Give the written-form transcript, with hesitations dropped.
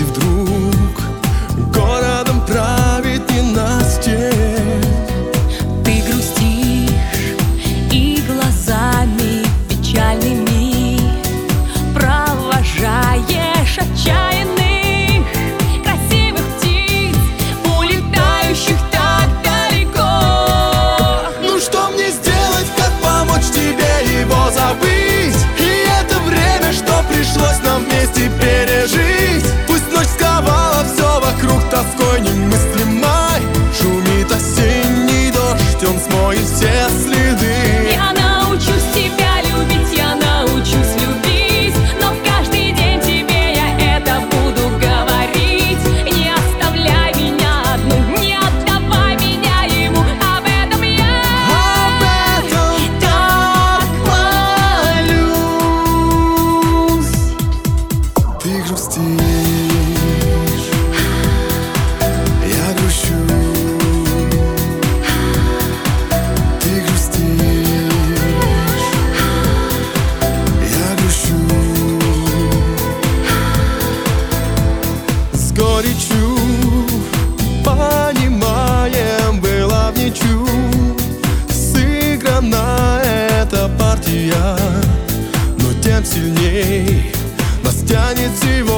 если вдруг городом правит ненастье. Ты грустишь и глазами печальными провожаешь отчаянных красивых птиц, улетающих так далеко. Ну что мне сделать, как помочь тебе его забыть? И это время, что пришлось нам вместе пережить. Пусть ночь сковала все вокруг тоской немыслимой, шумит осенний дождь, он смоет все следы. Я научусь тебя любить, я научусь любить, но каждый день тебе я это буду говорить. Не оставляй меня одну, не отдавай меня ему, об этом я так молюсь. Ты грустишь, я грущу. Ты грустишь, я грущу. С горечью понимаем, была в ничью сыграна эта партия, но тем сильней нас тянет сегодня